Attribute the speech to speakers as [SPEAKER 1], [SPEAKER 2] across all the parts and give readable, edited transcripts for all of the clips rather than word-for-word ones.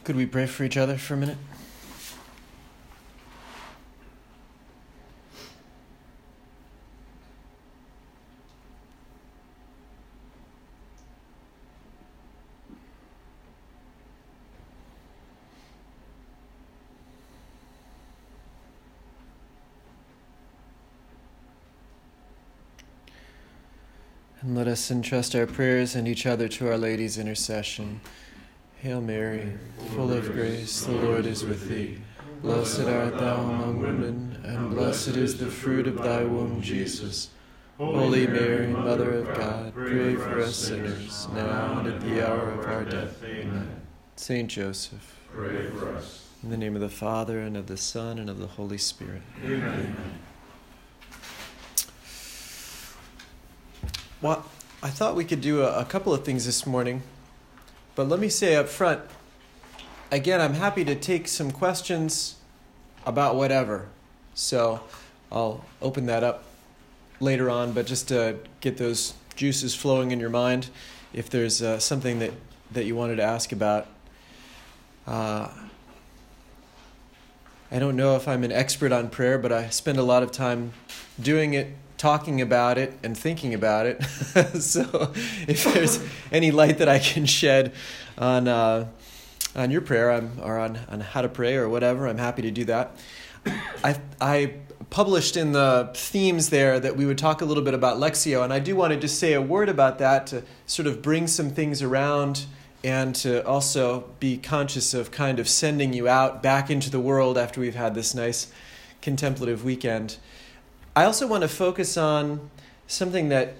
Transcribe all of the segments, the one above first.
[SPEAKER 1] Could we pray for each other for a minute? And let us entrust our prayers and each other to Our Lady's intercession. Hail Mary, full of grace, the Lord is with thee. Blessed art thou among women, and blessed is the fruit of thy womb, Jesus. Holy Mary, Mother of God, pray for us sinners, now and at the hour of our death. Amen. Saint Joseph,
[SPEAKER 2] pray for us.
[SPEAKER 1] In the name of the Father, and of the Son, and of the Holy Spirit.
[SPEAKER 2] Amen.
[SPEAKER 1] Well, I thought we could do a couple of things this morning, but let me say up front, again, I'm happy to take some questions about whatever. So I'll open that up later on, but just to get those juices flowing in your mind, if there's something that you wanted to ask about. I don't know if I'm an expert on prayer, but I spend a lot of time doing it, talking about it, and thinking about it. So if there's any light that I can shed on your prayer or on how to pray or whatever, I'm happy to do that. I published in the themes there that we would talk a little bit about Lectio, and I do want to just say a word about that to sort of bring some things around and to also be conscious of kind of sending you out back into the world after we've had this nice contemplative weekend. I also want to focus on something that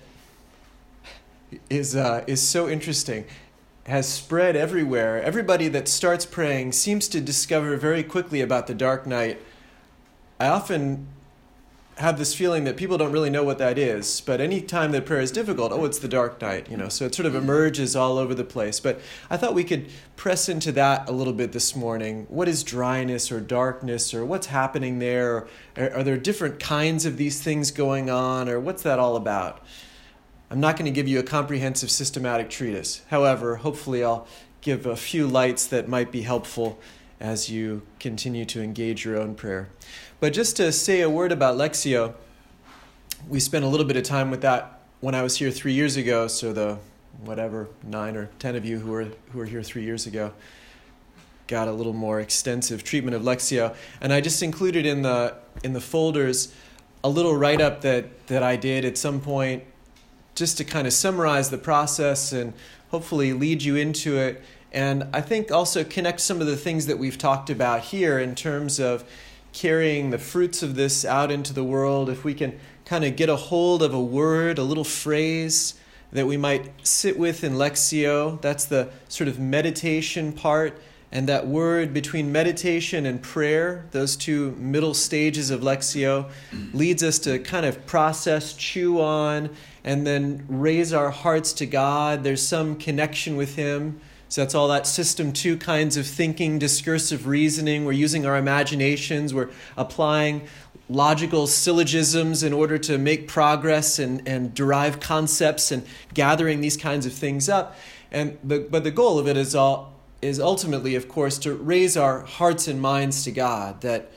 [SPEAKER 1] is so interesting, has spread everywhere. Everybody that starts praying seems to discover very quickly about the dark night. I often have this feeling that people don't really know what that is, but any time that prayer is difficult, it's the dark night, so it sort of emerges all over the place. But I thought we could press into that a little bit this morning. What is dryness or darkness, or what's happening there? Are there different kinds of these things going on, or what's that all about? I'm not going to give you a comprehensive systematic treatise. However, hopefully I'll give a few lights that might be helpful as you continue to engage your own prayer. But just to say a word about Lectio, we spent a little bit of time with that when I was here 3 years ago, so the 9 or 10 of you who were here 3 years ago got a little more extensive treatment of Lectio. And I just included in the folders a little write-up that I did at some point just to kind of summarize the process and hopefully lead you into it. And I think also connect some of the things that we've talked about here in terms of carrying the fruits of this out into the world. If we can kind of get a hold of a word, a little phrase that we might sit with in Lectio, that's the sort of meditation part. And that word between meditation and prayer, those two middle stages of Lectio, leads us to kind of process, chew on, and then raise our hearts to God. There's some connection with Him. So that's all that system 2 kinds of thinking, discursive reasoning. We're using our imaginations. We're applying logical syllogisms in order to make progress and derive concepts and gathering these kinds of things up. But the goal of it is ultimately, of course, to raise our hearts and minds to God, that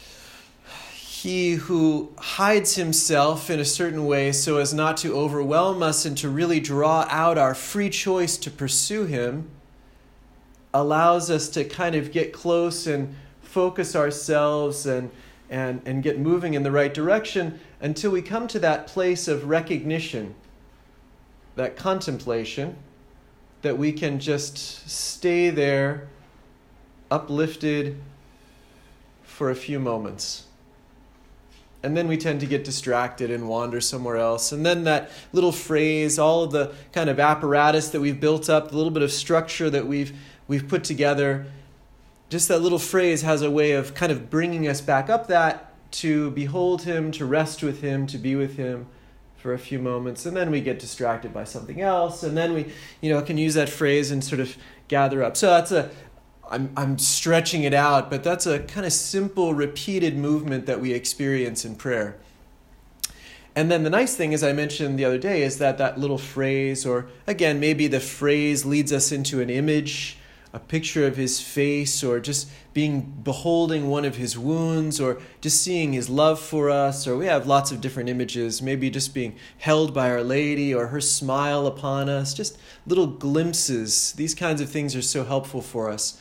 [SPEAKER 1] He who hides Himself in a certain way so as not to overwhelm us and to really draw out our free choice to pursue Him, allows us to kind of get close and focus ourselves and get moving in the right direction until we come to that place of recognition, that contemplation, that we can just stay there, uplifted for a few moments. And then we tend to get distracted and wander somewhere else. And then that little phrase, all of the kind of apparatus that we've built up, the little bit of structure that we've put together, just that little phrase has a way of kind of bringing us back up that to behold Him, to rest with Him, to be with Him for a few moments. And then we get distracted by something else. And then we, can use that phrase and sort of gather up. So I'm stretching it out, but that's a kind of simple, repeated movement that we experience in prayer. And then the nice thing, as I mentioned the other day, is that little phrase, or again, maybe the phrase leads us into an image, a picture of his face, or just beholding one of his wounds, or just seeing his love for us, or we have lots of different images, maybe just being held by Our Lady or her smile upon us, just little glimpses. These kinds of things are so helpful for us.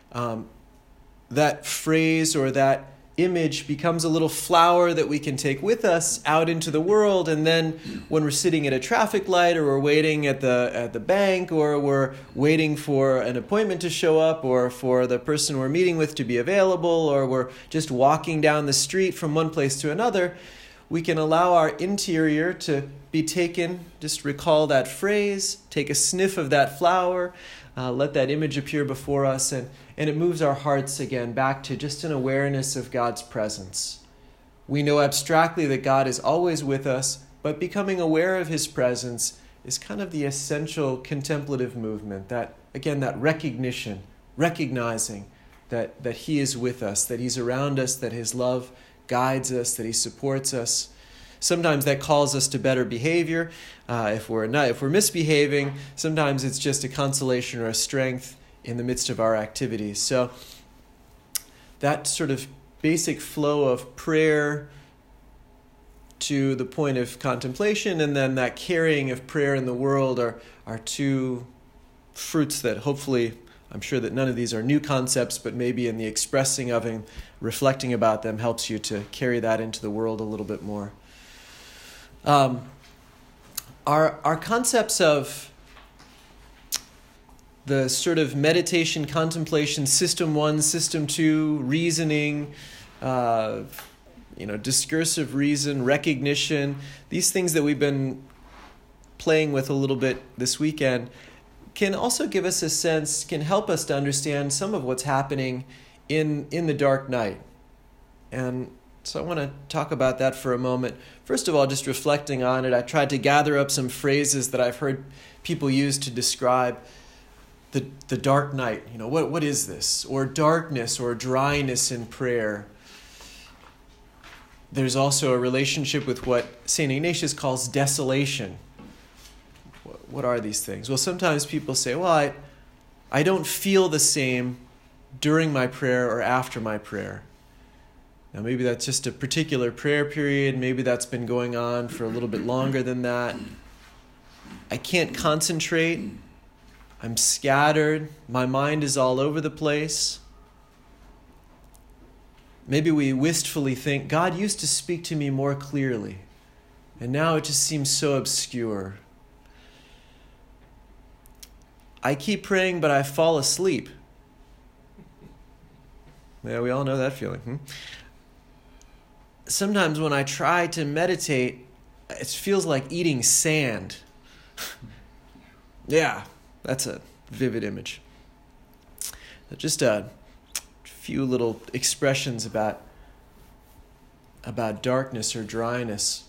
[SPEAKER 1] That phrase or that image becomes a little flower that we can take with us out into the world, and then when we're sitting at a traffic light, or we're waiting at the bank, or we're waiting for an appointment to show up, or for the person we're meeting with to be available, or we're just walking down the street from one place to another, we can allow our interior to be taken. Just recall that phrase, take a sniff of that flower, let that image appear before us, and it moves our hearts again back to just an awareness of God's presence. We know abstractly that God is always with us, but becoming aware of his presence is kind of the essential contemplative movement, that recognition, recognizing that he is with us, that he's around us, that his love guides us, that he supports us. Sometimes that calls us to better behavior. If we're misbehaving, sometimes it's just a consolation or a strength in the midst of our activities. So that sort of basic flow of prayer to the point of contemplation, and then that carrying of prayer in the world are two fruits that hopefully, I'm sure that none of these are new concepts, but maybe in the expressing of and reflecting about them helps you to carry that into the world a little bit more. Our concepts of the sort of meditation, contemplation, system 1, system 2, reasoning, discursive reason, recognition, these things that we've been playing with a little bit this weekend can also give us a sense, can help us to understand some of what's happening in the dark night. And so I want to talk about that for a moment. First of all, just reflecting on it, I tried to gather up some phrases that I've heard people use to describe the dark night. What is this? Or darkness or dryness in prayer. There's also a relationship with what St. Ignatius calls desolation. What are these things? Well, sometimes people say, well, I don't feel the same during my prayer or after my prayer. Now, maybe that's just a particular prayer period. Maybe that's been going on for a little bit longer than that. I can't concentrate. I'm scattered. My mind is all over the place. Maybe we wistfully think, God used to speak to me more clearly, and now it just seems so obscure. I keep praying, but I fall asleep. Yeah, we all know that feeling. Sometimes when I try to meditate, it feels like eating sand. Yeah, that's a vivid image. Just a few little expressions about darkness or dryness.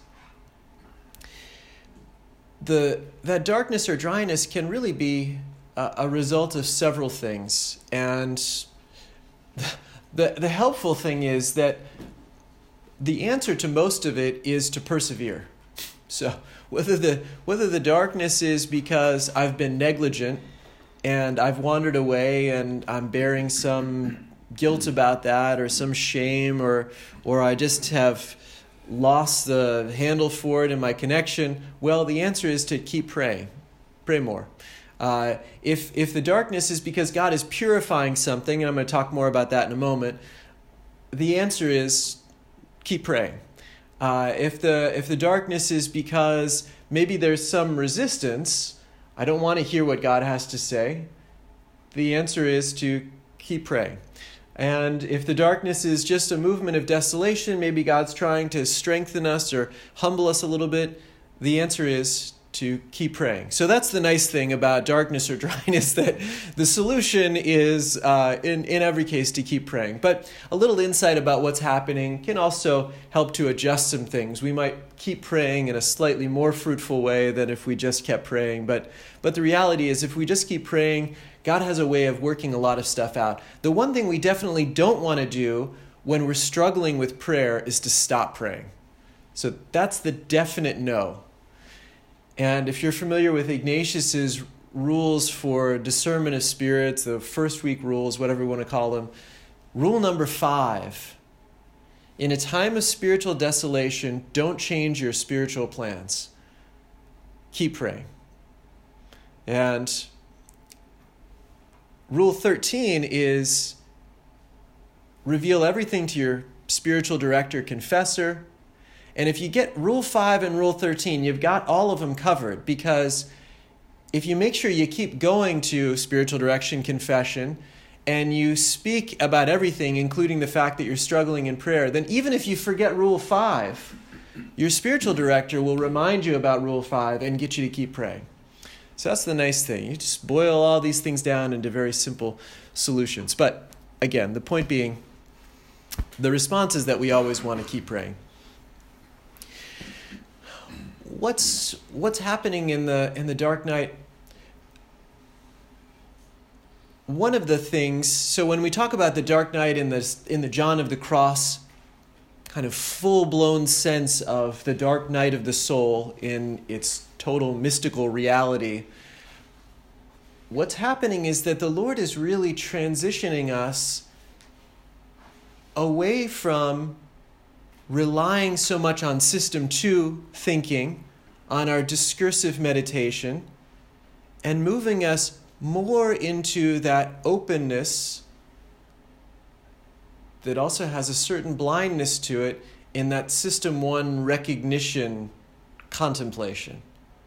[SPEAKER 1] That darkness or dryness can really be a result of several things. And the helpful thing is that the answer to most of it is to persevere. So whether the darkness is because I've been negligent and I've wandered away and I'm bearing some guilt about that, or some shame, or I just have lost the handle for it in my connection, well, the answer is to keep praying. Pray more. If the darkness is because God is purifying something, and I'm going to talk more about that in a moment, the answer is keep praying. If the darkness is because maybe there's some resistance, I don't want to hear what God has to say, the answer is to keep praying. And if the darkness is just a movement of desolation, maybe God's trying to strengthen us or humble us a little bit, the answer is to keep praying. So that's the nice thing about darkness or dryness, that the solution is, in every case, to keep praying. But a little insight about what's happening can also help to adjust some things. We might keep praying in a slightly more fruitful way than if we just kept praying. But the reality is, if we just keep praying, God has a way of working a lot of stuff out. The one thing we definitely don't want to do when we're struggling with prayer is to stop praying. So that's the definite no. And if you're familiar with Ignatius's rules for discernment of spirits, the first week rules, whatever we want to call them. Rule number 5, in a time of spiritual desolation, don't change your spiritual plans. Keep praying. And rule 13 is reveal everything to your spiritual director, confessor. And if you get rule 5 and rule 13, you've got all of them covered, because if you make sure you keep going to spiritual direction, confession, and you speak about everything, including the fact that you're struggling in prayer, then even if you forget rule 5, your spiritual director will remind you about rule 5 and get you to keep praying. So that's the nice thing. You just boil all these things down into very simple solutions. But again, the point being, the response is that we always want to keep praying. What's happening in the dark night? One of the things, so when we talk about the dark night in the John of the Cross, kind of full-blown sense of the dark night of the soul in its total mystical reality, what's happening is that the Lord is really transitioning us away from relying so much on System 2 thinking, on our discursive meditation, and moving us more into that openness that also has a certain blindness to it in that System 1 recognition contemplation.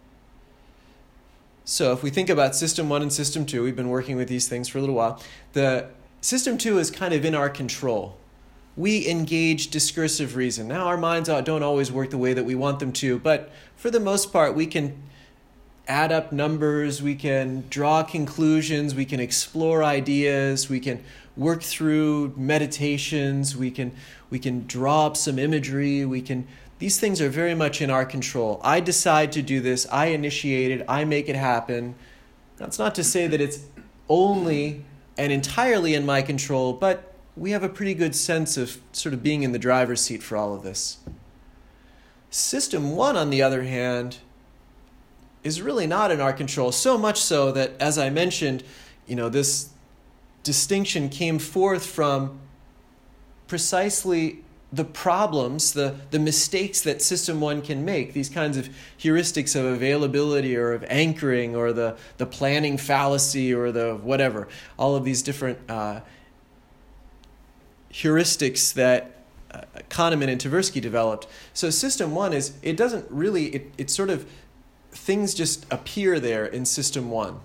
[SPEAKER 1] So if we think about System 1 and System 2, we've been working with these things for a little while. The System 2 is kind of in our control. We engage discursive reason. Now, our minds don't always work the way that we want them to, but for the most part, we can add up numbers, we can draw conclusions, we can explore ideas, we can work through meditations, we can draw up some imagery, these things are very much in our control. I decide to do this, I initiate it, I make it happen. That's not to say that it's only and entirely in my control, but we have a pretty good sense of sort of being in the driver's seat for all of this. System 1, on the other hand, is really not in our control, so much so that, as I mentioned, this distinction came forth from precisely the problems, the mistakes that System 1 can make, these kinds of heuristics of availability or of anchoring or the planning fallacy or the whatever, all of these different heuristics that Kahneman and Tversky developed. So System 1 is, it doesn't really, it sort of, things just appear there in System 1.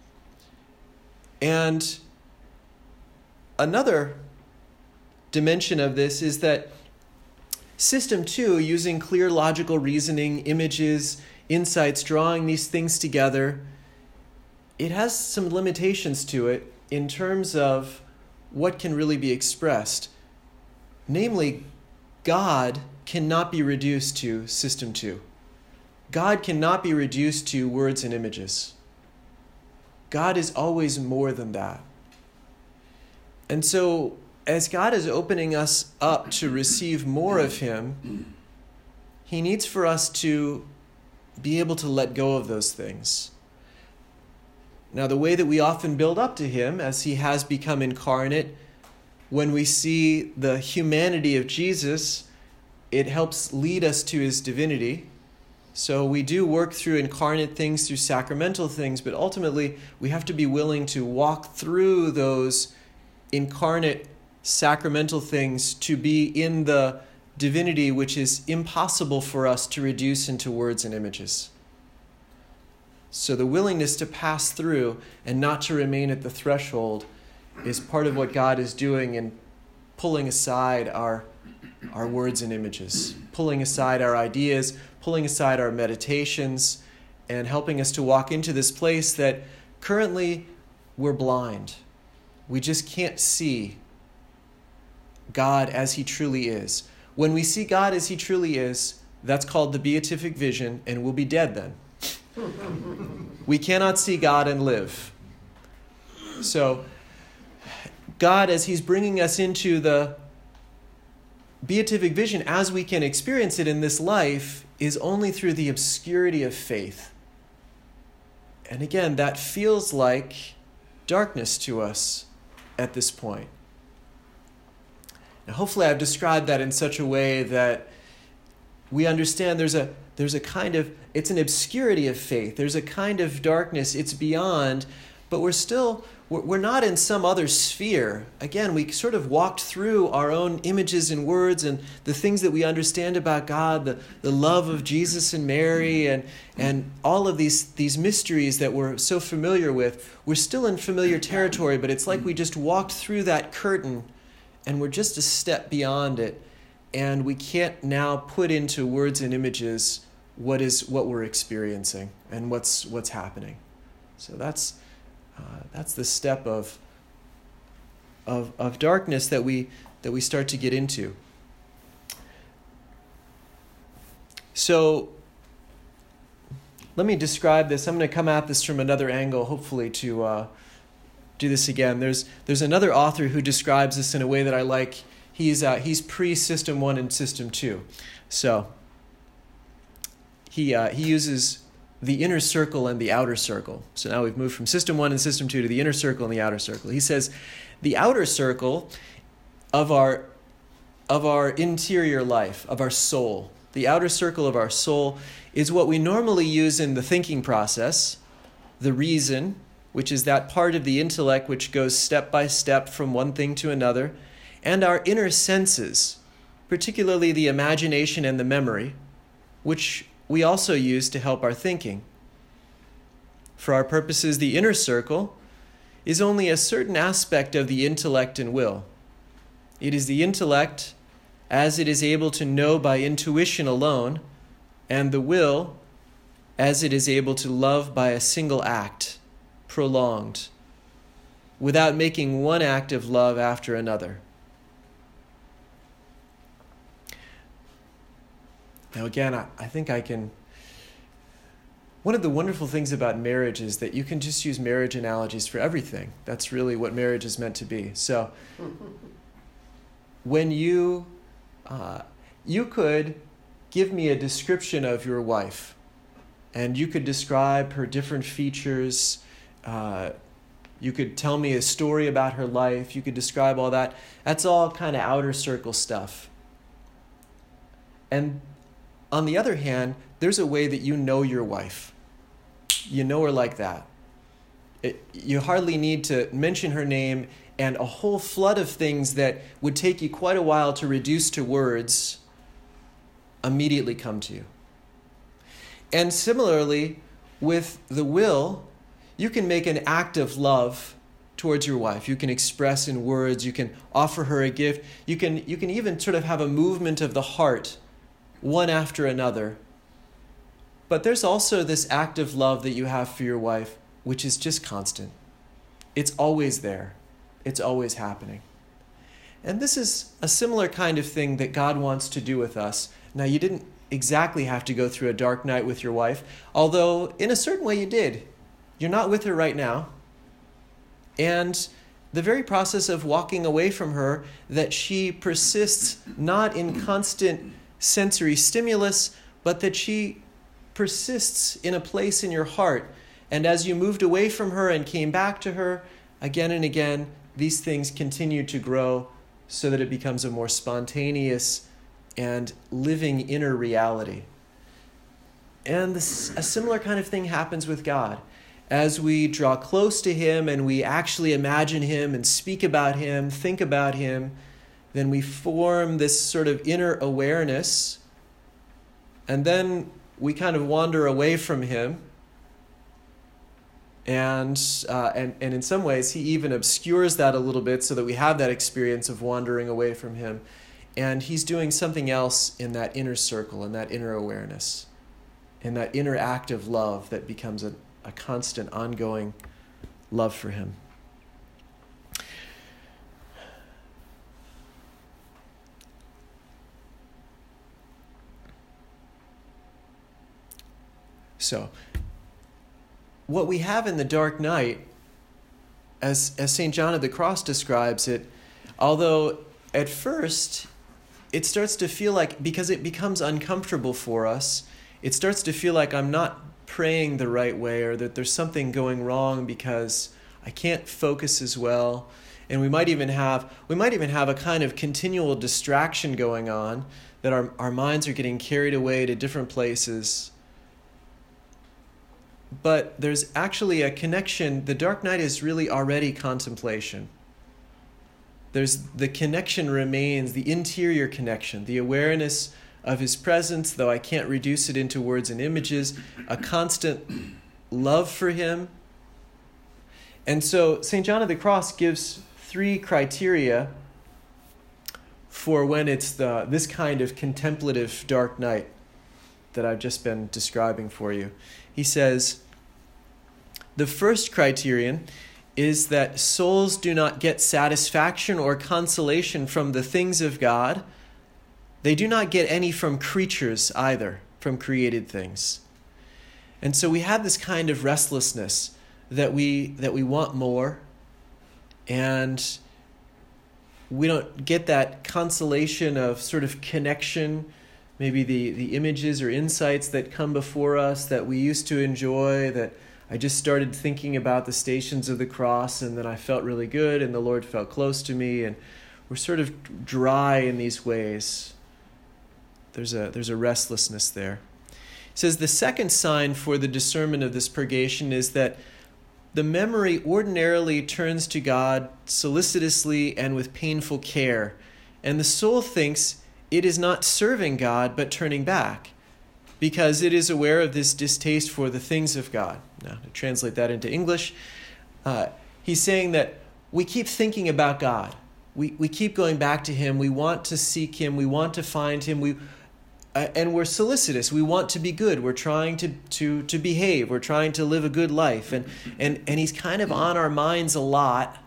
[SPEAKER 1] And another dimension of this is that System 2, using clear logical reasoning, images, insights, drawing these things together, it has some limitations to it in terms of what can really be expressed. Namely, God cannot be reduced to System 2. God cannot be reduced to words and images. God is always more than that. And so, as God is opening us up to receive more of Him, He needs for us to be able to let go of those things. Now, the way that we often build up to Him, as He has become incarnate, when we see the humanity of Jesus, it helps lead us to His divinity. So we do work through incarnate things, through sacramental things, but ultimately we have to be willing to walk through those incarnate sacramental things to be in the divinity which is impossible for us to reduce into words and images. So the willingness to pass through and not to remain at the threshold is part of what God is doing in pulling aside our words and images, pulling aside our ideas, pulling aside our meditations, and helping us to walk into this place that currently we're blind. We just can't see God as He truly is. When we see God as He truly is, that's called the beatific vision, and we'll be dead then. We cannot see God and live. So, God, as He's bringing us into the beatific vision, as we can experience it in this life, is only through the obscurity of faith. And again, that feels like darkness to us at this point. Now, hopefully I've described that in such a way that we understand there's a kind of, it's an obscurity of faith. There's a kind of darkness, it's beyond, but we're not in some other sphere. Again, we sort of walked through our own images and words and the things that we understand about God, the love of Jesus and Mary, and all of these mysteries that we're so familiar with. We're still in familiar territory, but it's like we just walked through that curtain and we're just a step beyond it. And we can't now put into words and images what we're experiencing and what's happening. So that's the step of darkness that we start to get into. So let me describe this. I'm going to come at this from another angle, hopefully, to do this again. There's another author who describes this in a way that I like. He's pre-System 1 and System 2. So he uses the inner circle and the outer circle. So now we've moved from System 1 and System 2 to the inner circle and the outer circle. He says the outer circle of our interior life, of our soul, the outer circle of our soul is what we normally use in the thinking process, the reason, which is that part of the intellect which goes step by step from one thing to another, and our inner senses, particularly the imagination and the memory, which we also use to help our thinking. For our purposes, the inner circle is only a certain aspect of the intellect and will. It is the intellect as it is able to know by intuition alone, and the will as it is able to love by a single act, prolonged, without making one act of love after another. Now again, I think I can... One of the wonderful things about marriage is that you can just use marriage analogies for everything. That's really what marriage is meant to be. So when you could give me a description of your wife, and you could describe her different features, you could tell me a story about her life, you could describe all that. That's all kind of outer circle stuff. And on the other hand, there's a way that you know your wife. You know her like that. You hardly need to mention her name, and a whole flood of things that would take you quite a while to reduce to words immediately come to you. And similarly, with the will, you can make an act of love towards your wife. You can express in words. You can offer her a gift. You can even sort of have a movement of the heart, one after another. But there's also this act of love that you have for your wife, which is just constant. It's always there. It's always happening. And this is a similar kind of thing that God wants to do with us. Now, you didn't exactly have to go through a dark night with your wife, although in a certain way you did. You're not with her right now. And the very process of walking away from her, that she persists not in constant sensory stimulus, but that she persists in a place in your heart. And as you moved away from her and came back to her again and again, these things continue to grow so that it becomes a more spontaneous and living inner reality. And a similar kind of thing happens with God. As we draw close to Him and we actually imagine Him and speak about Him, think about Him, then we form this sort of inner awareness, and then we kind of wander away from Him, and in some ways He even obscures that a little bit so that we have that experience of wandering away from Him, and He's doing something else in that inner circle, in that inner awareness, in that inner act of love that becomes a constant, ongoing love for Him. So, what we have in the dark night, as St. John of the Cross describes it, although at first it starts to feel like, because it becomes uncomfortable for us, it starts to feel like I'm not praying the right way, or that there's something going wrong because I can't focus as well. And we might even have a kind of continual distraction going on, that our minds are getting carried away to different places. But there's actually a connection. The dark night is really already contemplation. The connection remains, the interior connection, the awareness of his presence, though I can't reduce it into words and images, a constant love for him. And so St. John of the Cross gives 3 criteria for when it's this kind of contemplative dark night that I've just been describing for you. He says, the first criterion is that souls do not get satisfaction or consolation from the things of God. They do not get any from creatures either, from created things. And so we have this kind of restlessness that we want more, and we don't get that consolation of sort of connection, maybe the images or insights that come before us that we used to enjoy, that I just started thinking about the Stations of the Cross, and then I felt really good, and the Lord felt close to me, and we're sort of dry in these ways. There's a restlessness there. He says the second sign for the discernment of this purgation is that the memory ordinarily turns to God solicitously and with painful care, and the soul thinks it is not serving God but turning back, because it is aware of this distaste for the things of God. Now, to translate that into English, he's saying that we keep thinking about God. We keep going back to him. We want to seek him. We want to find him. And we're solicitous. We want to be good. We're trying to behave. We're trying to live a good life. And he's kind of on our minds a lot.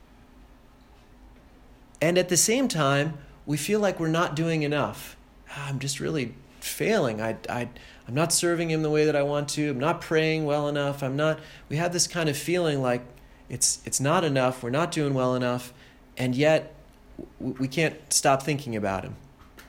[SPEAKER 1] And at the same time, we feel like we're not doing enough. I'm just really failing. I'm not serving him the way that I want to. I'm not praying well enough. We have this kind of feeling like it's not enough. We're not doing well enough. And yet we can't stop thinking about him.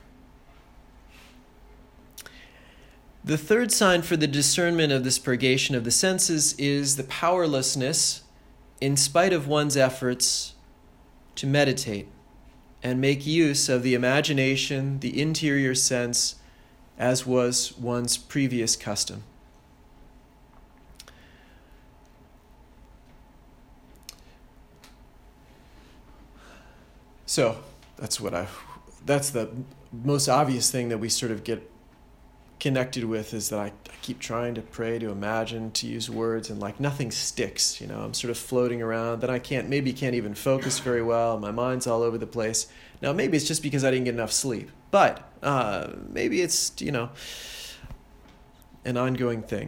[SPEAKER 1] The third sign for the discernment of this purgation of the senses is the powerlessness, in spite of one's efforts, to meditate and make use of the imagination, the interior sense, as was one's previous custom. So that's the most obvious thing that we sort of get connected with, is that I keep trying to pray, to imagine, to use words, and like nothing sticks. I'm sort of floating around. Then I can't even focus very well. My mind's all over the place. Now maybe it's just because I didn't get enough sleep, but maybe it's an ongoing thing.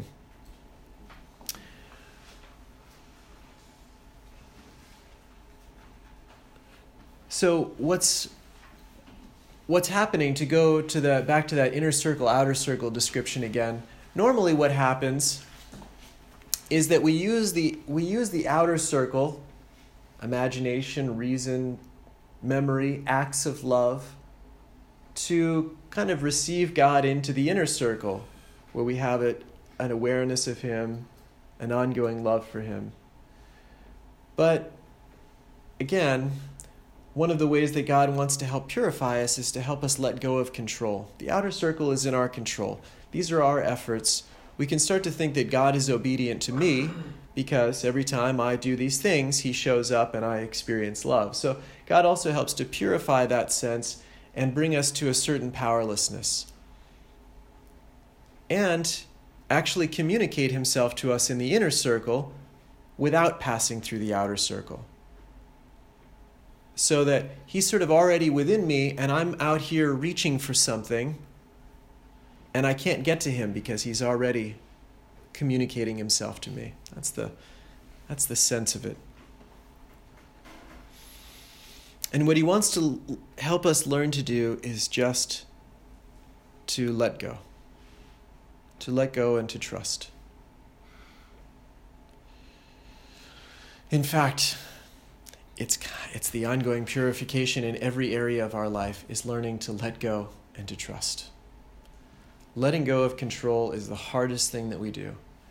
[SPEAKER 1] So what's happening, to go to back to that inner circle, outer circle description again? Normally what happens is that we use the outer circle, imagination, reason, memory, acts of love, to kind of receive God into the inner circle, where we have an awareness of him, an ongoing love for him. But again, one of the ways that God wants to help purify us is to help us let go of control. The outer circle is in our control. These are our efforts. We can start to think that God is obedient to me because every time I do these things, he shows up and I experience love. So God also helps to purify that sense and bring us to a certain powerlessness, and actually communicate himself to us in the inner circle without passing through the outer circle. So that he's sort of already within me, and I'm out here reaching for something, and I can't get to him because he's already communicating himself to me. That's the sense of it. And what he wants to help us learn to do is just to let go. To let go and to trust. In fact, it's the ongoing purification in every area of our life, is learning to let go and to trust. Letting go of control is the hardest thing that we do.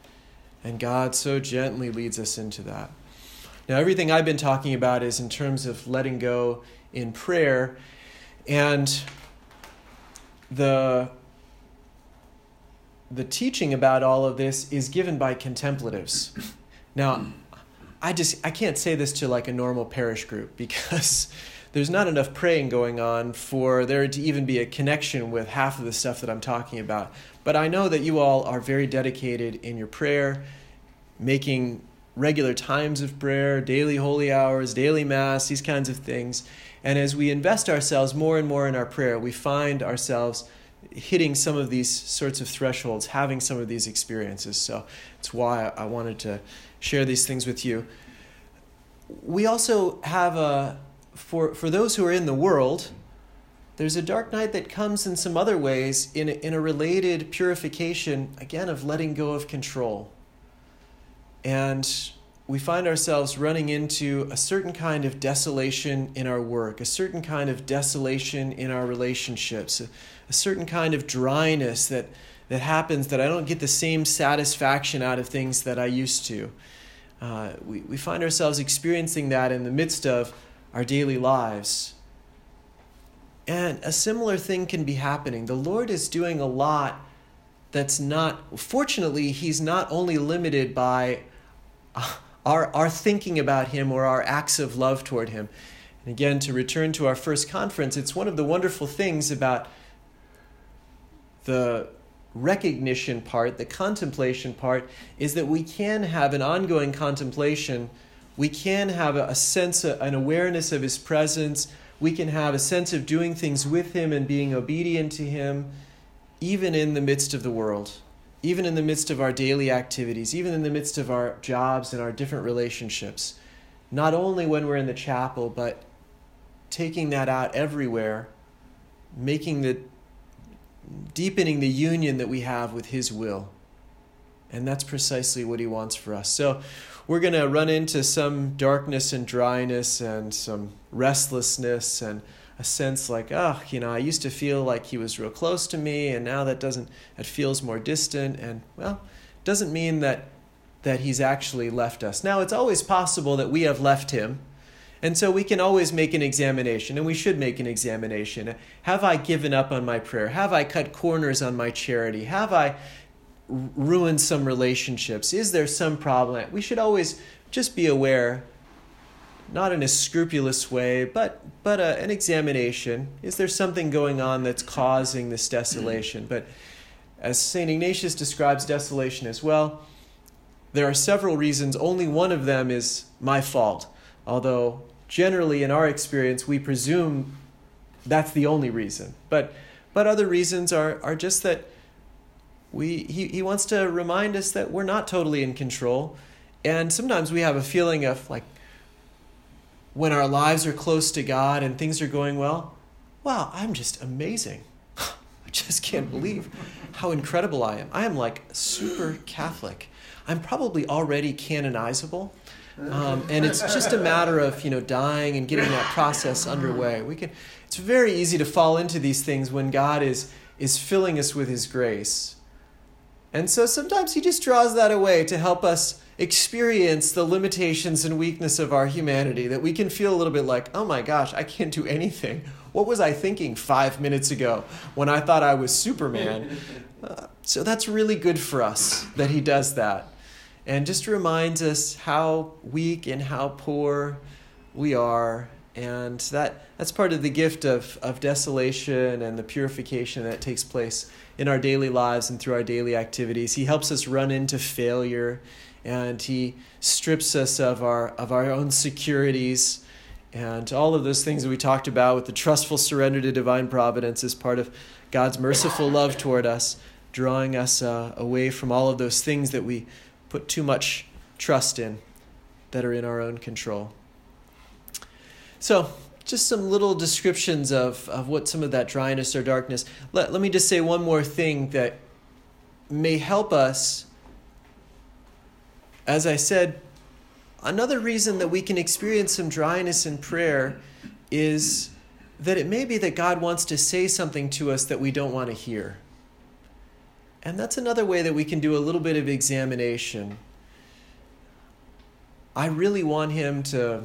[SPEAKER 1] And God so gently leads us into that. Now, everything I've been talking about is in terms of letting go in prayer. And the teaching about all of this is given by contemplatives. Now, I can't say this to like a normal parish group because there's not enough praying going on for there to even be a connection with half of the stuff that I'm talking about. But I know that you all are very dedicated in your prayer, making regular times of prayer, daily holy hours, daily mass, these kinds of things. And as we invest ourselves more and more in our prayer, we find ourselves hitting some of these sorts of thresholds, having some of these experiences. So it's why I wanted to share these things with you. We also have for those who are in the world, there's a dark night that comes in some other ways in a related purification, again, of letting go of control. And we find ourselves running into a certain kind of desolation in our work, a certain kind of desolation in our relationships, a certain kind of dryness that happens that I don't get the same satisfaction out of things that I used to. We find ourselves experiencing that in the midst of our daily lives. And a similar thing can be happening. The Lord is doing a lot that's not, fortunately, He's not only limited by our thinking about Him or our acts of love toward Him. And again, to return to our first conference, it's one of the wonderful things about the recognition part, the contemplation part, is that we can have an ongoing contemplation. We can have a sense, an awareness of His presence. We can have a sense of doing things with Him and being obedient to Him, even in the midst of the world, even in the midst of our daily activities, even in the midst of our jobs and our different relationships. Not only when we're in the chapel, but taking that out everywhere, deepening the union that we have with His will. And that's precisely what He wants for us. So we're going to run into some darkness and dryness and some restlessness and a sense like, I used to feel like He was real close to me, and now it feels more distant. And, well, it doesn't mean that He's actually left us. Now, it's always possible that we have left Him. And so we can always make an examination, and we should make an examination. Have I given up on my prayer? Have I cut corners on my charity? Have I ruined some relationships? Is there some problem? We should always just be aware, not in a scrupulous way, but an examination. Is there something going on that's causing this desolation? But as St. Ignatius describes desolation as well, there are several reasons. Only one of them is my fault. Although generally in our experience, we presume that's the only reason. But other reasons are just that he wants to remind us that we're not totally in control. And sometimes we have a feeling of like when our lives are close to God and things are going well, wow, I'm just amazing. I just can't believe how incredible I am. I am like super Catholic. I'm probably already canonizable. And it's just a matter of, dying and getting that process underway. It's very easy to fall into these things when God is filling us with His grace. And so sometimes He just draws that away to help us experience the limitations and weakness of our humanity, that we can feel a little bit like, oh my gosh, I can't do anything. What was I thinking 5 minutes ago when I thought I was Superman? So that's really good for us that He does that. And just reminds us how weak and how poor we are. And that's part of the gift of desolation and the purification that takes place in our daily lives and through our daily activities. He helps us run into failure, and He strips us of our own securities and all of those things that we talked about with the trustful surrender to divine providence as part of God's merciful love toward us, drawing us away from all of those things that we put too much trust in that are in our own control. So, just some little descriptions of what some of that dryness or darkness. Let me just say one more thing that may help us. As I said, another reason that we can experience some dryness in prayer is that it may be that God wants to say something to us that we don't want to hear. And that's another way that we can do a little bit of examination. I really want him to,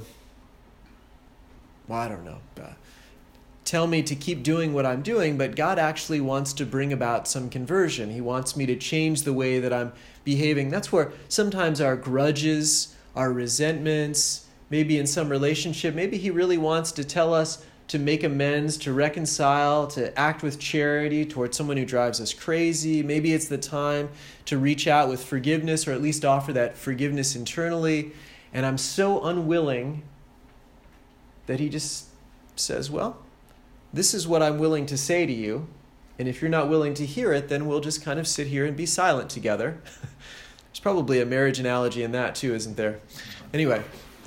[SPEAKER 1] tell me to keep doing what I'm doing, but God actually wants to bring about some conversion. He wants me to change the way that I'm behaving. That's where sometimes our grudges, our resentments, maybe in some relationship, maybe he really wants to tell us to make amends, to reconcile, to act with charity towards someone who drives us crazy. Maybe it's the time to reach out with forgiveness, or at least offer that forgiveness internally. And I'm so unwilling that he just says, well, this is what I'm willing to say to you. And if you're not willing to hear it, then we'll just kind of sit here and be silent together. There's probably a marriage analogy in that too, isn't there? Anyway,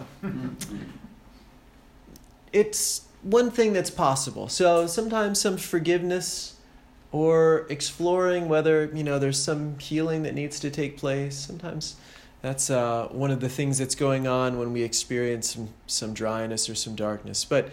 [SPEAKER 1] it's one thing that's possible. So sometimes some forgiveness, or exploring whether, there's some healing that needs to take place. Sometimes that's one of the things that's going on when we experience some dryness or some darkness. But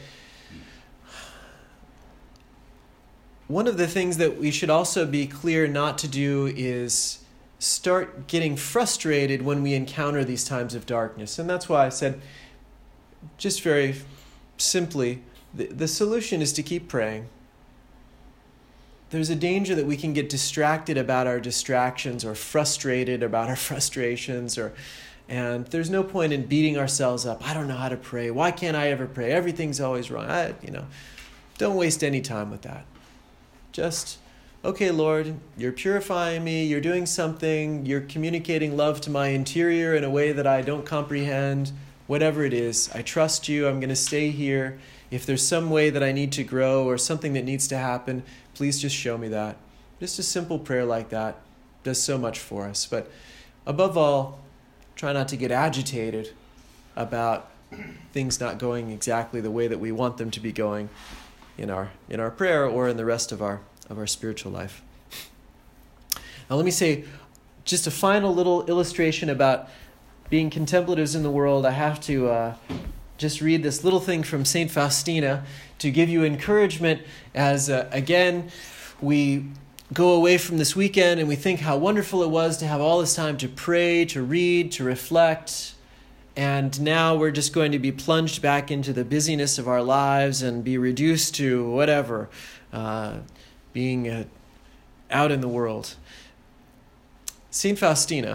[SPEAKER 1] one of the things that we should also be clear not to do is start getting frustrated when we encounter these times of darkness. And that's why I said, just very simply, the solution is to keep praying. There's a danger that we can get distracted about our distractions, or frustrated about our frustrations, and there's no point in beating ourselves up. I don't know how to pray. Why can't I ever pray? Everything's always wrong. Don't waste any time with that. Just, okay, Lord, you're purifying me, you're doing something, you're communicating love to my interior in a way that I don't comprehend. Whatever it is, I trust you, I'm going to stay here. If there's some way that I need to grow or something that needs to happen, please just show me that. Just a simple prayer like that does so much for us. But above all, try not to get agitated about things not going exactly the way that we want them to be going in our prayer or in the rest of our spiritual life. Now let me say just a final little illustration about being contemplatives in the world. I have to just read this little thing from St. Faustina to give you encouragement as, again, we go away from this weekend and we think how wonderful it was to have all this time to pray, to read, to reflect. And now we're just going to be plunged back into the busyness of our lives and be reduced to whatever, being out in the world. St. Faustina,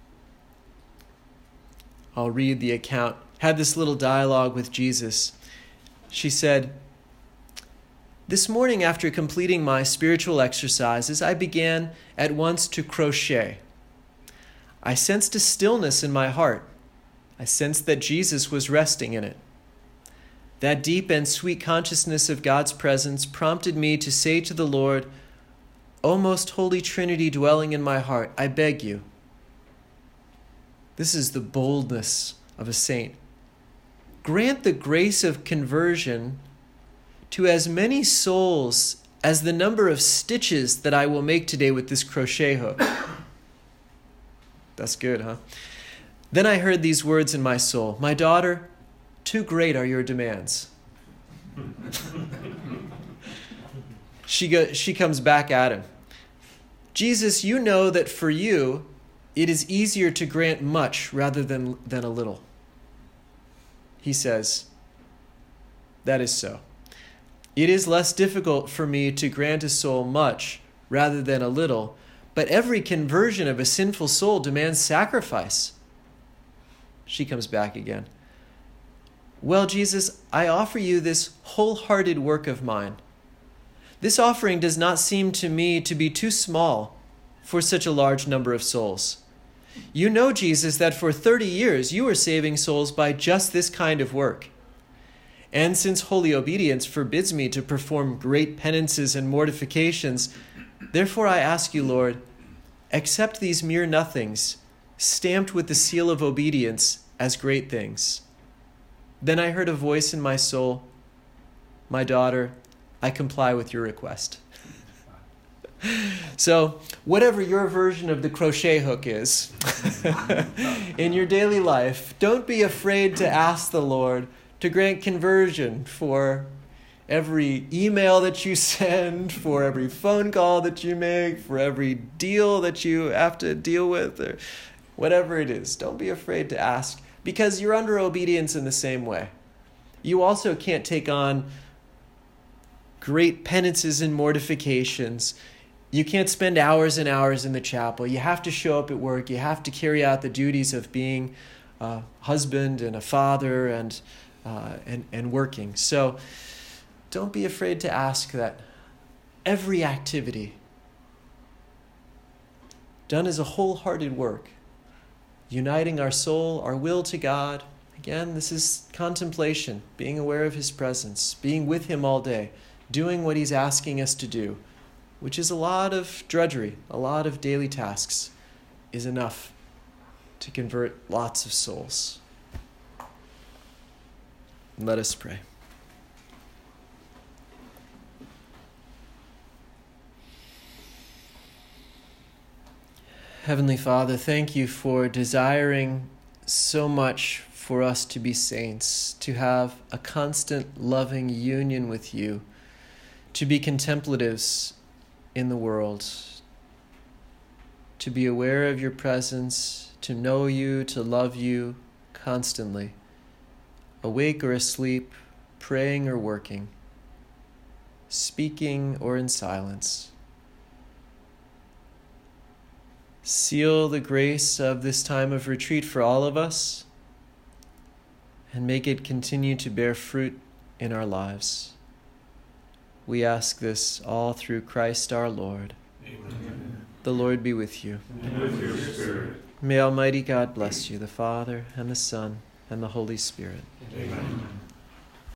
[SPEAKER 1] I'll read the account, had this little dialogue with Jesus. She said, "This morning after completing my spiritual exercises, I began at once to crochet. I sensed a stillness in my heart. I sensed that Jesus was resting in it. That deep and sweet consciousness of God's presence prompted me to say to the Lord, 'O most holy Trinity dwelling in my heart, I beg you.'" This is the boldness of a saint. "Grant the grace of conversion to as many souls as the number of stitches that I will make today with this crochet hook." That's good, huh? "Then I heard these words in my soul, 'My daughter, too great are your demands.'" She comes back at him. "Jesus, you know that for you, it is easier to grant much rather than a little." He says, "That is so. It is less difficult for me to grant a soul much rather than a little, but every conversion of a sinful soul demands sacrifice." She comes back again. "Well, Jesus, I offer you this wholehearted work of mine. This offering does not seem to me to be too small for such a large number of souls. You know, Jesus, that for 30 years you were saving souls by just this kind of work. And since holy obedience forbids me to perform great penances and mortifications, therefore I ask you, Lord, accept these mere nothings, stamped with the seal of obedience, as great things." Then I heard a voice in my soul, "My daughter, I comply with your request." So, whatever your version of the crochet hook is in your daily life, don't be afraid to ask the Lord to grant conversion for every email that you send, for every phone call that you make, for every deal that you have to deal with, or whatever it is. Don't be afraid to ask. because you're under obedience in the same way. You also can't take on great penances and mortifications. You can't spend hours and hours in the chapel. You have to show up at work. You have to carry out the duties of being a husband and a father and working. So don't be afraid to ask that every activity done as a wholehearted work, uniting our soul, our will to God. Again, this is contemplation, being aware of his presence, being with him all day, doing what he's asking us to do, which is a lot of drudgery, a lot of daily tasks, is enough to convert lots of souls. Let us pray. Heavenly Father, thank you for desiring so much for us to be saints, to have a constant loving union with you, to be contemplatives in the world, to be aware of your presence, to know you, to love you constantly, awake or asleep, praying or working, speaking or in silence. Seal the grace of this time of retreat for all of us and make it continue to bear fruit in our lives. We ask this all through Christ our Lord. Amen. The Lord be with you.
[SPEAKER 2] And with your spirit.
[SPEAKER 1] May Almighty God bless you, the Father, and the Son, and the Holy Spirit.
[SPEAKER 2] Amen.